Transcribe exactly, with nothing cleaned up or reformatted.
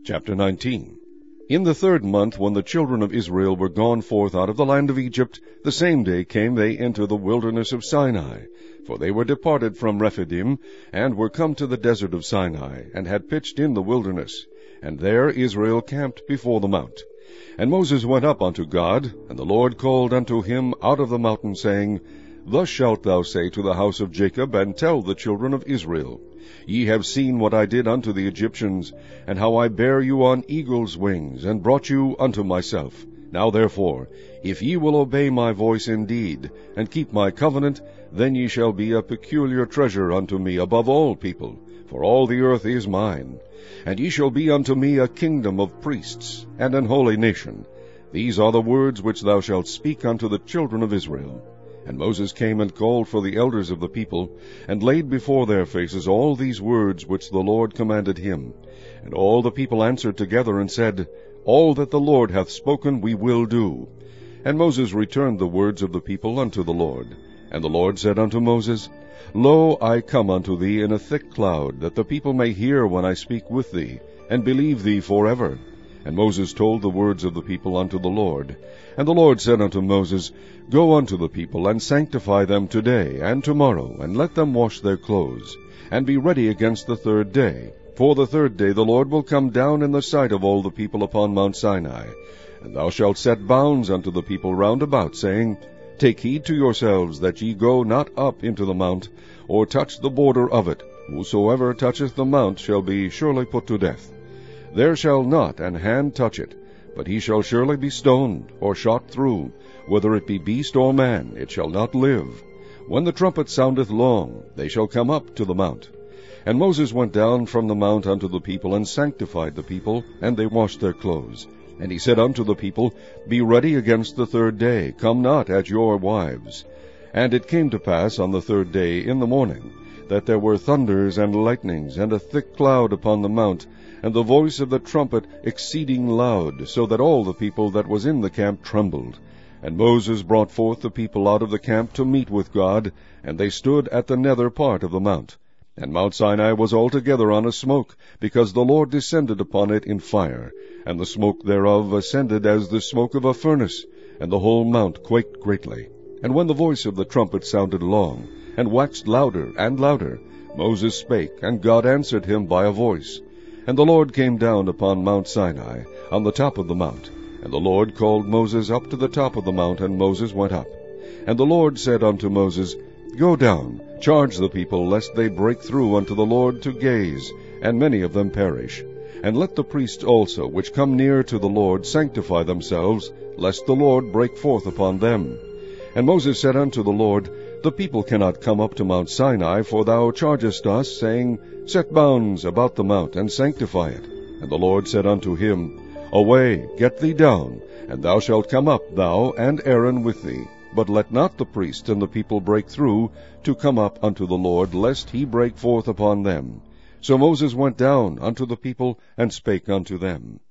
Chapter nineteen. In the third month, when the children of Israel were gone forth out of the land of Egypt, the same day came they into the wilderness of Sinai. For they were departed from Rephidim, and were come to the desert of Sinai, and had pitched in the wilderness. And there Israel camped before the mount. And Moses went up unto God, and the Lord called unto him out of the mountain, saying, Thus shalt thou say to the house of Jacob, and tell the children of Israel, Ye have seen what I did unto the Egyptians, and how I bare you on eagle's wings, and brought you unto myself. Now therefore, if ye will obey my voice indeed, and keep my covenant, then ye shall be a peculiar treasure unto me above all people, for all the earth is mine. And ye shall be unto me a kingdom of priests, and an holy nation. These are the words which thou shalt speak unto the children of Israel. And Moses came and called for the elders of the people, and laid before their faces all these words which the Lord commanded him. And all the people answered together and said, All that the Lord hath spoken we will do. And Moses returned the words of the people unto the Lord. And the Lord said unto Moses, Lo, I come unto thee in a thick cloud, that the people may hear when I speak with thee, and believe thee forever. And Moses told the words of the people unto the Lord. And the Lord said unto Moses, Go unto the people, and sanctify them today and tomorrow, and let them wash their clothes, and be ready against the third day. For the third day the Lord will come down in the sight of all the people upon Mount Sinai. And thou shalt set bounds unto the people round about, saying, Take heed to yourselves that ye go not up into the mount, or touch the border of it. Whosoever toucheth the mount shall be surely put to death. There shall not an hand touch it, but he shall surely be stoned, or shot through. Whether it be beast or man, it shall not live. When the trumpet soundeth long, they shall come up to the mount. And Moses went down from the mount unto the people, and sanctified the people, and they washed their clothes. And he said unto the people, Be ready against the third day, come not at your wives. And it came to pass on the third day in the morning, that there were thunders and lightnings, and a thick cloud upon the mount, and the voice of the trumpet exceeding loud, so that all the people that was in the camp trembled. And Moses brought forth the people out of the camp to meet with God, and they stood at the nether part of the mount. And Mount Sinai was altogether on a smoke, because the Lord descended upon it in fire, and the smoke thereof ascended as the smoke of a furnace, and the whole mount quaked greatly. And when the voice of the trumpet sounded long, and waxed louder and louder, Moses spake, and God answered him by a voice. And the Lord came down upon Mount Sinai, on the top of the mount. And the Lord called Moses up to the top of the mount, and Moses went up. And the Lord said unto Moses, Go down, charge the people, lest they break through unto the Lord to gaze, and many of them perish. And let the priests also, which come near to the Lord, sanctify themselves, lest the Lord break forth upon them. And Moses said unto the Lord, The people cannot come up to Mount Sinai, for thou chargest us, saying, Set bounds about the mount, and sanctify it. And the Lord said unto him, Away, get thee down, and thou shalt come up, thou and Aaron with thee. But let not the priests and the people break through to come up unto the Lord, lest he break forth upon them. So Moses went down unto the people, and spake unto them.